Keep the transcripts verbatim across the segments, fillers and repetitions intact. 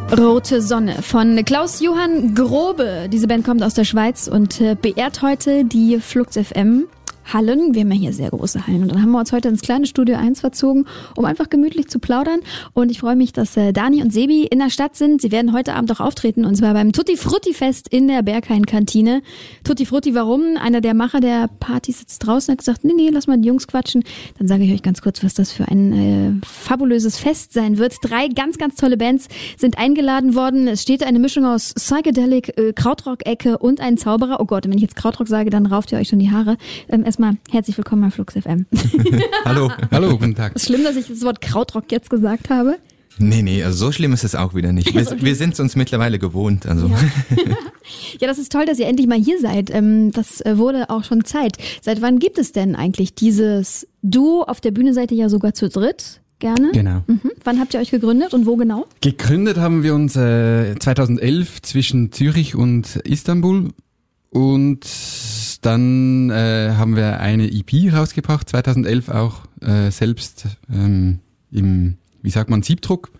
Rote Sonne von Klaus-Johann Grobe. Diese Band kommt aus der Schweiz und äh, beehrt heute die Flux F M Hallen. Wir haben ja hier sehr große Hallen und dann haben wir uns heute ins kleine Studio eins verzogen, um einfach gemütlich zu plaudern. Und ich freue mich, dass äh, Dani und Sebi in der Stadt sind. Sie werden heute Abend auch auftreten und zwar beim Tutti Frutti Fest in der Berghain-Kantine. Tutti Frutti, warum? Einer der Macher der Party sitzt draußen und hat gesagt, nee, nee, lass mal die Jungs quatschen. Dann sage ich euch ganz kurz, was das für ein äh, fabulöses Fest sein wird. Drei ganz, ganz tolle Bands sind eingeladen worden. Es steht eine Mischung aus Psychedelic, äh, Krautrock-Ecke und ein Zauberer. Oh Gott, wenn ich jetzt Krautrock sage, dann rauft ihr euch schon die Haare. Ähm, erstmal herzlich willkommen bei Flux F M. Hallo, hallo, guten Tag. Ist schlimm, dass ich das Wort Krautrock jetzt gesagt habe? Nee, nee, also so schlimm ist es auch wieder nicht. Wir, wir sind es uns mittlerweile gewohnt. Also. Ja. Ja, das ist toll, dass ihr endlich mal hier seid. Das wurde auch schon Zeit. Seit wann gibt es denn eigentlich dieses Duo? Auf der Bühne seid ihr ja sogar zu dritt. Gerne. Genau. Mhm. Wann habt ihr euch gegründet und wo genau? Gegründet haben wir uns äh, zweitausendelf zwischen Zürich und Istanbul. Und dann äh, haben wir eine E P rausgebracht, zweitausendelf auch äh, selbst ähm, im, wie sagt man, Siebdruck.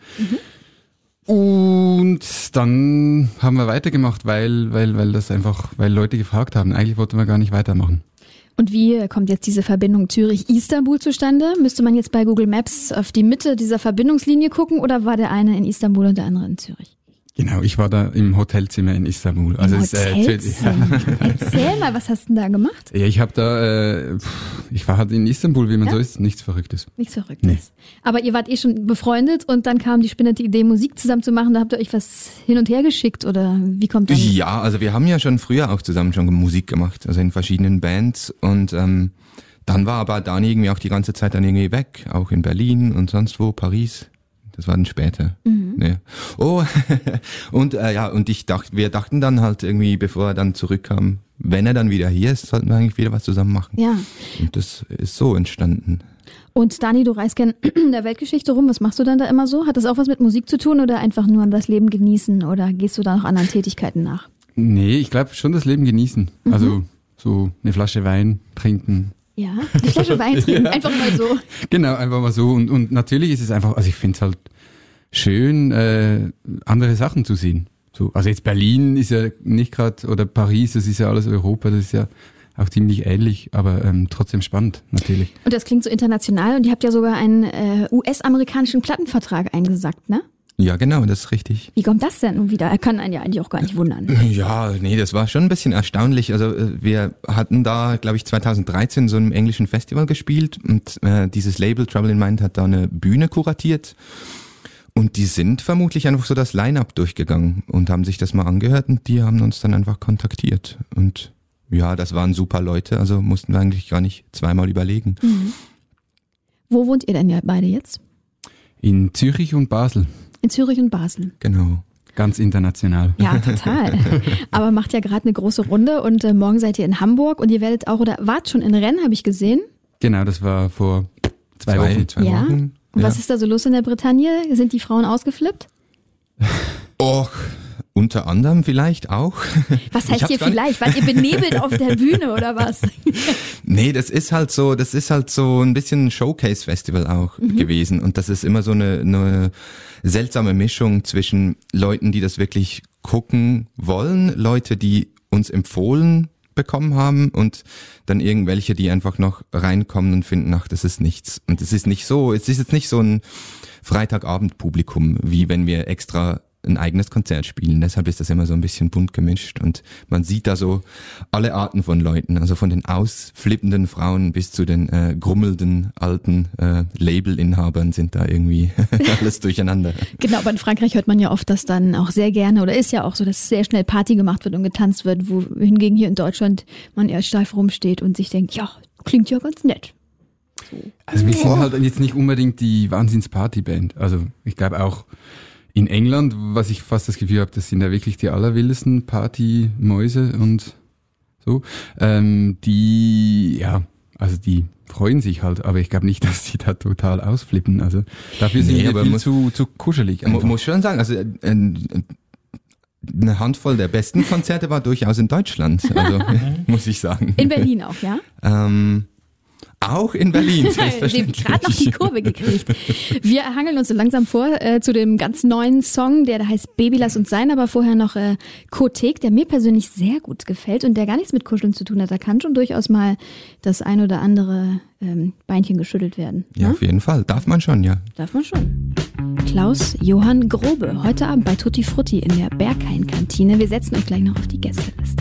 Mhm. Und dann haben wir weitergemacht, weil, weil, weil das einfach, weil Leute gefragt haben. Eigentlich wollten wir gar nicht weitermachen. Und wie kommt jetzt diese Verbindung Zürich-Istanbul zustande? Müsste man jetzt bei Google Maps auf die Mitte dieser Verbindungslinie gucken oder war der eine in Istanbul und der andere in Zürich? Genau, ich war da im Hotelzimmer in Istanbul. Im also Hotelzimmer? Es, äh, ja. Erzähl mal, was hast du denn da gemacht? Ja, ich habe da, äh, ich war halt in Istanbul, wie man ja? so ist, nichts Verrücktes. Nichts Verrücktes. Nee. Aber ihr wart eh schon befreundet und dann kam die spinnende Idee, Musik zusammen zu machen. Da habt ihr euch was hin und her geschickt oder wie kommt das? Ja, also wir haben ja schon früher auch zusammen schon Musik gemacht, also in verschiedenen Bands und ähm, dann war aber Dani irgendwie auch die ganze Zeit dann irgendwie weg, auch in Berlin und sonst wo, Paris. Das war dann später. Mhm. Nee. Oh, und äh, ja, und ich dachte, wir dachten dann halt irgendwie, bevor er dann zurückkam, wenn er dann wieder hier ist, sollten wir eigentlich wieder was zusammen machen. Ja. Und das ist so entstanden. Und Dani, du reist gern in der Weltgeschichte rum. Was machst du dann da immer so? Hat das auch was mit Musik zu tun oder einfach nur an das Leben genießen oder gehst du da noch anderen Tätigkeiten nach? Nee, ich glaube schon das Leben genießen. Mhm. Also so eine Flasche Wein trinken. Ja, eine Flasche Wein trinken, ja. Einfach mal so. Genau, einfach mal so. Und, und natürlich ist es einfach, also ich finde es halt schön, äh, andere Sachen zu sehen. So, also jetzt Berlin ist ja nicht gerade, oder Paris, das ist ja alles Europa, das ist ja auch ziemlich ähnlich, aber ähm, trotzdem spannend natürlich. Und das klingt so international und ihr habt ja sogar einen äh, U S-amerikanischen Plattenvertrag eingesackt, ne? Ja, genau, das ist richtig. Wie kommt das denn nun wieder? Er kann einen ja eigentlich auch gar nicht wundern. Ja, nee, das war schon ein bisschen erstaunlich. Also wir hatten da, glaube ich, zweitausenddreizehn so einem englischen Festival gespielt und äh, dieses Label Trouble in Mind hat da eine Bühne kuratiert und die sind vermutlich einfach so das Line-Up durchgegangen und haben sich das mal angehört und die haben uns dann einfach kontaktiert. Und ja, das waren super Leute, also mussten wir eigentlich gar nicht zweimal überlegen. Mhm. Wo wohnt ihr denn ja beide jetzt? In Zürich und Basel. In Zürich und Basel. Genau. Ganz international. Ja, total. Aber macht ja gerade eine große Runde und äh, morgen seid ihr in Hamburg und ihr werdet auch, oder wart schon in Rennes, habe ich gesehen. Genau, das war vor zwei, zwei Wochen. Zwei ja. Wochen. Und ja. was ist da so los in der Bretagne? Sind die Frauen ausgeflippt? Och, unter anderem vielleicht auch. Was heißt hier vielleicht? Wart ihr benebelt auf der Bühne oder was? Nee, das ist halt so, das ist halt so ein bisschen ein Showcase-Festival auch mhm. gewesen. Und das ist immer so eine, eine seltsame Mischung zwischen Leuten, die das wirklich gucken wollen, Leute, die uns empfohlen bekommen haben und dann irgendwelche, die einfach noch reinkommen und finden, ach, das ist nichts. Und es ist nicht so, es ist jetzt nicht so ein Freitagabend-Publikum, wie wenn wir extra ein eigenes Konzert spielen. Deshalb ist das immer so ein bisschen bunt gemischt und man sieht da so alle Arten von Leuten, also von den ausflippenden Frauen bis zu den äh, grummelnden alten äh, Labelinhabern sind da irgendwie alles durcheinander. Genau, aber in Frankreich hört man ja oft, dass dann auch sehr gerne oder ist ja auch so, dass sehr schnell Party gemacht wird und getanzt wird, wohingegen hier in Deutschland man eher steif rumsteht und sich denkt, ja, klingt ja ganz nett. So. Also wir sind halt jetzt nicht unbedingt die Wahnsinns-Partyband. Also ich glaube auch in England, was ich fast das Gefühl habe, das sind ja wirklich die allerwildesten Partymäuse und so. Ähm, die, ja, also die freuen sich halt, aber ich glaube nicht, dass sie da total ausflippen. Also dafür sind nee, wir viel muss, zu, zu kuschelig. Man muss schon sagen, also äh, eine Handvoll der besten Konzerte war durchaus in Deutschland, also muss ich sagen. In Berlin auch, ja? Ähm, Auch in Berlin. Sie haben gerade noch die Kurve gekriegt. Wir hangeln uns so langsam vor äh, zu dem ganz neuen Song, der da heißt Baby, lass uns sein, aber vorher noch äh, Kotek, der mir persönlich sehr gut gefällt und der gar nichts mit Kuscheln zu tun hat. Da kann schon durchaus mal das ein oder andere ähm, Beinchen geschüttelt werden. Ja, ne? Auf jeden Fall. Darf man schon, ja. Darf man schon. Klaus Johann Grobe, heute Abend bei Tutti Frutti in der Berghain-Kantine. Wir setzen euch gleich noch auf die Gästeliste.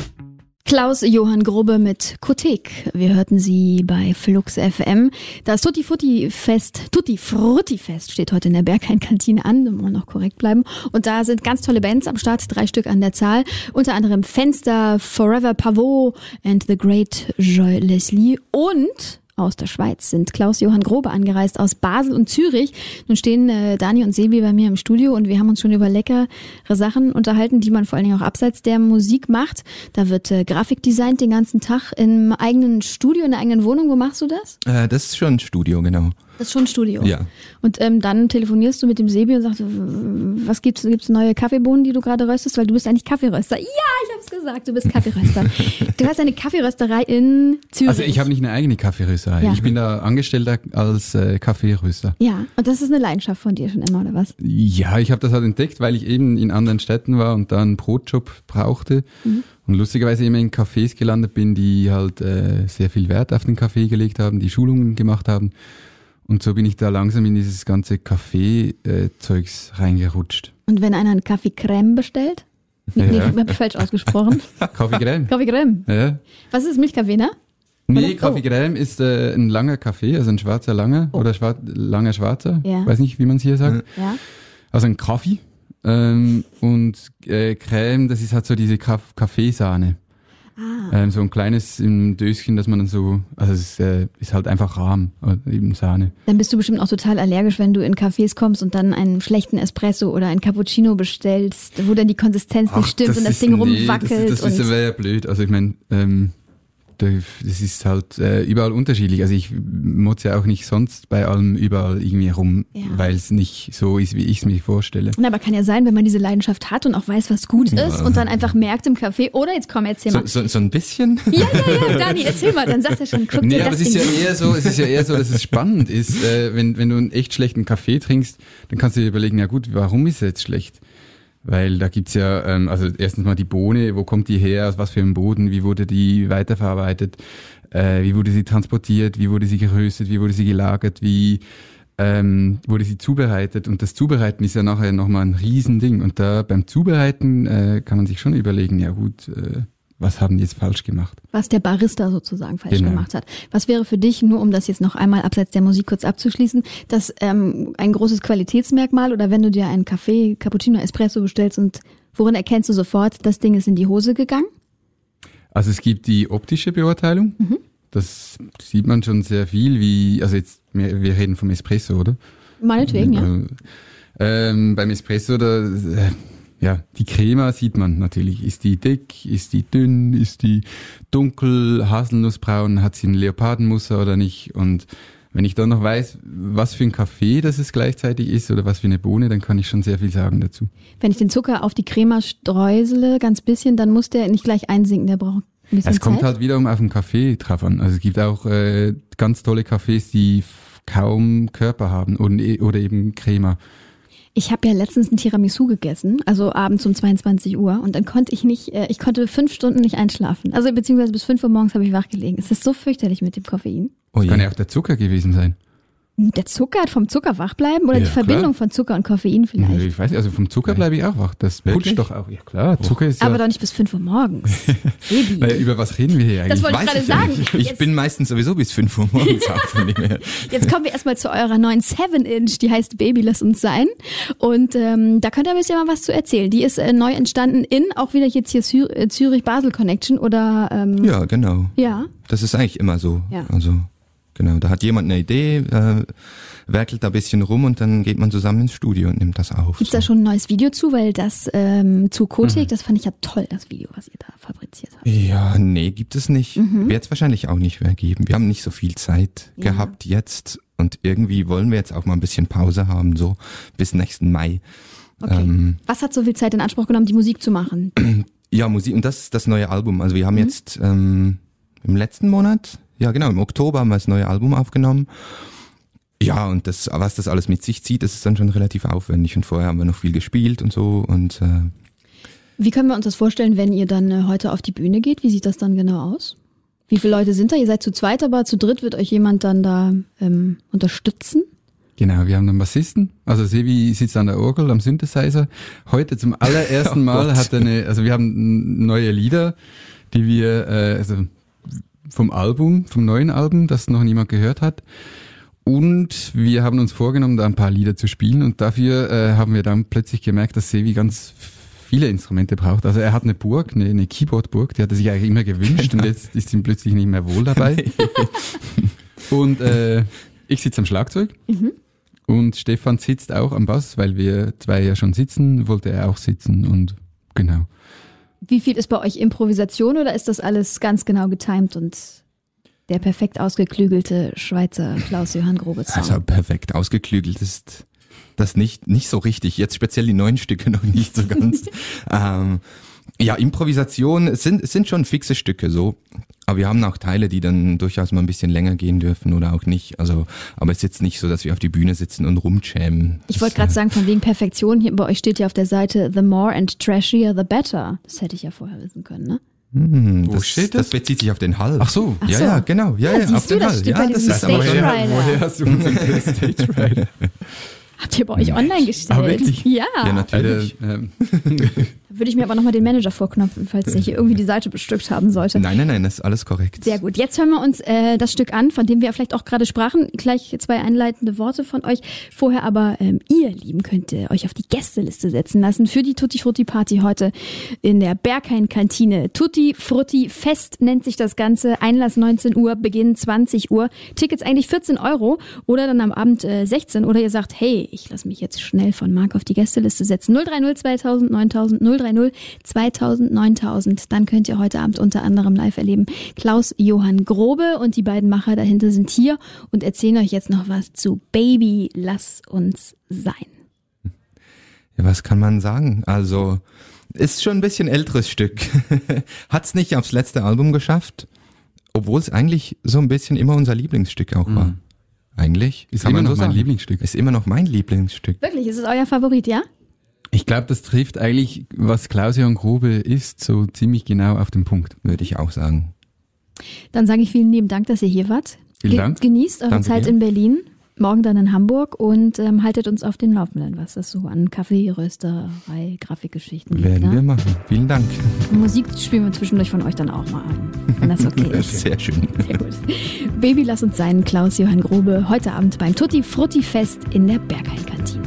Klaus Johann Grobe mit Kotek. Wir hörten sie bei Flux F M. Das Tutti Frutti Fest, Tutti Frutti Fest steht heute in der Berghain-Kantine an, da wollen wir noch korrekt bleiben. Und da sind ganz tolle Bands am Start, drei Stück an der Zahl. Unter anderem Fenster, Forever Pavot and The Great Joy Leslie und aus der Schweiz sind Klaus Johann Grobe angereist aus Basel und Zürich. Nun stehen äh, Dani und Sebi bei mir im Studio und wir haben uns schon über leckere Sachen unterhalten, die man vor allen Dingen auch abseits der Musik macht. Da wird äh, Grafik designt den ganzen Tag im eigenen Studio, in der eigenen Wohnung. Wo machst du das? Äh, das ist schon ein Studio, genau. Das ist schon ein Studio. Ja. Und ähm, dann telefonierst du mit dem Sebi und sagst, was gibt's? Gibt's neue Kaffeebohnen, die du gerade röstest? Weil du bist eigentlich Kaffeeröster. Ja, ich hab's gesagt, du bist Kaffeeröster. Du hast eine Kaffeerösterei in Zürich. Also ich habe nicht eine eigene Kaffeerösterei. Ja. Ich bin da Angestellter als äh, Kaffeeröster. Ja, und das ist eine Leidenschaft von dir schon immer, oder was? Ja, ich habe das halt entdeckt, weil ich eben in anderen Städten war und da einen Brotjob brauchte. Mhm. Und lustigerweise immer in Cafés gelandet bin, die halt äh, sehr viel Wert auf den Kaffee gelegt haben, die Schulungen gemacht haben. Und so bin ich da langsam in dieses ganze Kaffee-Zeugs reingerutscht. Und wenn einer einen Kaffee Crème bestellt? Ja. Nee, hab ich falsch ausgesprochen. Kaffee Crème? Kaffee Crème. Ja. Was ist Milchkaffee, ne? Nee, Kaffee Crème oh. ist äh, ein langer Kaffee, also ein schwarzer langer oh. oder schwar- langer schwarzer. Ja. Weiß nicht, wie man es hier sagt. Ja. Also ein Kaffee. Ähm, und äh, Crème, das ist halt so diese Kaff- Kaffeesahne. Ah. Ähm, so ein kleines im Döschen, dass man dann so, also es ist, äh, ist halt einfach Rahm, eben Sahne. Dann bist du bestimmt auch total allergisch, wenn du in Cafés kommst und dann einen schlechten Espresso oder einen Cappuccino bestellst, wo dann die Konsistenz nicht Ach, stimmt das und das ist, Ding nee, rumwackelt. Das, das, das wäre ja blöd. Also ich meine, ähm, das ist halt äh, überall unterschiedlich. Also ich motze ja auch nicht sonst bei allem überall irgendwie rum, ja. weil es nicht so ist, wie ich es mir vorstelle. Na, aber kann ja sein, wenn man diese Leidenschaft hat und auch weiß, was gut ja. ist und dann einfach merkt im Café, oder jetzt komm, erzähl mal. So, so, so ein bisschen? Ja, ja, ja, Dani, erzähl mal, dann sagt er schon, guck nee, dir aber das es ist Ding ja eher so, es ist ja eher so, dass es spannend ist, äh, wenn, wenn du einen echt schlechten Kaffee trinkst, dann kannst du dir überlegen, ja gut, warum ist er jetzt schlecht? Weil da gibt's ja, ähm, also erstens mal die Bohne, wo kommt die her, aus was für einem Boden, wie wurde die weiterverarbeitet, äh, wie wurde sie transportiert, wie wurde sie geröstet, wie wurde sie gelagert, wie ähm, wurde sie zubereitet. Und das Zubereiten ist ja nachher nochmal ein Riesending. Und da beim Zubereiten äh, kann man sich schon überlegen, ja gut, äh, was haben die jetzt falsch gemacht? Was der Barista sozusagen falsch genau. gemacht hat. Was wäre für dich, nur um das jetzt noch einmal abseits der Musik kurz abzuschließen, das ähm, ein großes Qualitätsmerkmal oder wenn du dir einen Kaffee, Cappuccino, Espresso bestellst und worin erkennst du sofort, das Ding ist in die Hose gegangen? Also es gibt die optische Beurteilung. Mhm. Das sieht man schon sehr viel, wie, also jetzt, wir, wir reden vom Espresso, oder? Meinetwegen, ja. Also, ähm, beim Espresso, da, äh, ja, die Crema sieht man natürlich. Ist die dick, ist die dünn, ist die dunkel, haselnussbraun, hat sie ein Leopardenmuster oder nicht? Und wenn ich dann noch weiß, was für ein Kaffee das es gleichzeitig ist oder was für eine Bohne, dann kann ich schon sehr viel sagen dazu. Wenn ich den Zucker auf die Crema streusele, ganz bisschen, dann muss der nicht gleich einsinken, der braucht ein bisschen Es kommt Zeit. halt wiederum auf den Kaffee drauf an. Also es gibt auch äh, ganz tolle Kaffees, die f- kaum Körper haben und, oder eben Crema. Ich habe ja letztens ein Tiramisu gegessen, also abends um zweiundzwanzig Uhr und dann konnte ich nicht, äh, ich konnte fünf Stunden nicht einschlafen. Also beziehungsweise bis fünf Uhr morgens habe ich wach gelegen. Es ist so fürchterlich mit dem Koffein. Oh, das kann ja auch der Zucker gewesen sein. Der Zucker hat vom Zucker wach bleiben oder Ja, die Verbindung klar. von Zucker und Koffein vielleicht? Ich weiß nicht, also vom Zucker bleibe ich auch wach. Das Wirklich? putscht doch auch. Ja klar, Zucker ist ja... Aber doch nicht bis fünf Uhr morgens. Sebi. Naja, über was reden wir hier eigentlich? Das wollte ich Weiß gerade ich ja sagen. nicht. Ich Jetzt- bin meistens sowieso bis fünf Uhr morgens auf. Von dem her. Jetzt kommen wir erstmal zu eurer neuen seven Inch, die heißt Baby, lass uns sein. Und ähm, da könnt ihr ein bisschen mal was zu erzählen. Die ist äh, neu entstanden in, auch wieder jetzt hier Zü- äh, Zürich-Basel-Connection oder... Ähm, Ja, genau. ja. Das ist eigentlich immer so. Ja. Also genau, da hat jemand eine Idee, äh, werkelt da ein bisschen rum und dann geht man zusammen ins Studio und nimmt das auf. Gibt's so. da schon ein neues Video zu? Weil das ähm, zu Kotek, das fand ich ja toll, das Video, was ihr da fabriziert habt. Ja, nee, gibt es nicht. Mhm. Wird es wahrscheinlich auch nicht mehr geben. Wir haben nicht so viel Zeit Ja. gehabt jetzt und irgendwie wollen wir jetzt auch mal ein bisschen Pause haben, so bis nächsten Mai. Okay. Ähm, Was hat so viel Zeit in Anspruch genommen, die Musik zu machen? ja, Musik und das ist das neue Album. Also wir haben Mhm. jetzt ähm, im letzten Monat, Ja, genau, im Oktober haben wir das neue Album aufgenommen. Ja, und das, was das alles mit sich zieht, das ist dann schon relativ aufwendig. Und vorher haben wir noch viel gespielt und so. Und äh Wie können wir uns das vorstellen, wenn ihr dann äh, heute auf die Bühne geht? Wie sieht das dann genau aus? Wie viele Leute sind da? Ihr seid zu zweit, aber zu dritt wird euch jemand dann da ähm, unterstützen? Genau, wir haben einen Bassisten. Also Sevi sitzt an der Orgel, am Synthesizer. Heute zum allerersten Mal oh hat er eine, also wir haben neue Lieder, die wir, äh, also vom Album, vom neuen Album, das noch niemand gehört hat. Und wir haben uns vorgenommen, da ein paar Lieder zu spielen. Und dafür äh, haben wir dann plötzlich gemerkt, dass Sevi ganz viele Instrumente braucht. Also er hat eine Burg, eine, eine Keyboard-Burg, die hat er sich eigentlich immer gewünscht. Genau. Und jetzt ist ihm plötzlich nicht mehr wohl dabei. Und äh, ich sitze am Schlagzeug. Mhm. Und Stefan sitzt auch am Bass, weil wir zwei ja schon sitzen, wollte er auch sitzen. Und genau. Wie viel ist bei euch Improvisation oder ist das alles ganz genau getimed und der perfekt ausgeklügelte Schweizer Klaus-Johann Grobe-Sound? Also perfekt ausgeklügelt ist das nicht, nicht so richtig. Jetzt speziell die neuen Stücke noch nicht so ganz. ähm, ja, Improvisation sind, sind schon fixe Stücke so. Aber wir haben auch Teile, die dann durchaus mal ein bisschen länger gehen dürfen oder auch nicht. Also, aber es ist jetzt nicht so, dass wir auf die Bühne sitzen und rumjammen. Ich wollte gerade sagen, von wegen Perfektion, hier bei euch steht ja auf der Seite the more and trashier the better. Das hätte ich ja vorher wissen können, ne? Hm, Wo das, steht das? Das bezieht sich auf den Hall. Ach so. Ach ja, so. ja, genau. Ja, Ja, ja, siehst auf du, den das Hall. steht Ja, bei das diesem ist aber Stage ja, Rider. Woher hast du unseren Stage Rider? Habt ihr bei euch online gestellt? Ah, wirklich? Ja. ja, natürlich. Also, ähm, Würde ich mir aber nochmal den Manager vorknopfen, falls der hier irgendwie die Seite bestückt haben sollte. Nein, nein, nein, das ist alles korrekt. Sehr gut. Jetzt hören wir uns äh, das Stück an, von dem wir vielleicht auch gerade sprachen. Gleich zwei einleitende Worte von euch. Vorher aber, ähm, ihr Lieben, könnt ihr euch auf die Gästeliste setzen lassen für die Tutti Frutti Party heute in der Berghain-Kantine. Tutti Frutti Fest nennt sich das Ganze. Einlass neunzehn Uhr, Beginn zwanzig Uhr. Tickets eigentlich vierzehn Euro oder dann am Abend äh, sechzehn. Oder ihr sagt, hey, ich lasse mich jetzt schnell von Marc auf die Gästeliste setzen. null drei null zweitausend neuntausend null drei null zweitausend neuntausend. Dann könnt ihr heute Abend unter anderem live erleben Klaus-Johann Grobe und die beiden Macher dahinter sind hier und erzählen euch jetzt noch was zu Baby, lass uns sein. Ja, was kann man sagen? Also, ist schon ein bisschen älteres Stück. Hat's nicht aufs letzte Album geschafft, obwohl es eigentlich so ein bisschen immer unser Lieblingsstück auch war. Mhm. Eigentlich. Ist kann immer man noch so mein sagen. Lieblingsstück. Ist immer noch mein Lieblingsstück. Wirklich, ist es euer Favorit, ja? Ich glaube, das trifft eigentlich, was Klaus-Johann Grobe ist, so ziemlich genau auf den Punkt. Würde ich auch sagen. Dann sage ich vielen lieben Dank, dass ihr hier wart. Vielen Ge- Dank. Genießt eure Danke Zeit dir. in Berlin, morgen dann in Hamburg und ähm, haltet uns auf den Laufenden, was das so an Kaffee, Rösterei, Grafikgeschichten gibt. Werden Ne? wir machen. Vielen Dank. Musik spielen wir zwischendurch von euch dann auch mal ein, wenn das okay ist. Sehr schön. Sehr gut. Baby, lass uns sein, Klaus-Johann Grobe, heute Abend beim Tutti Frutti Fest in der Berghain-Kantine.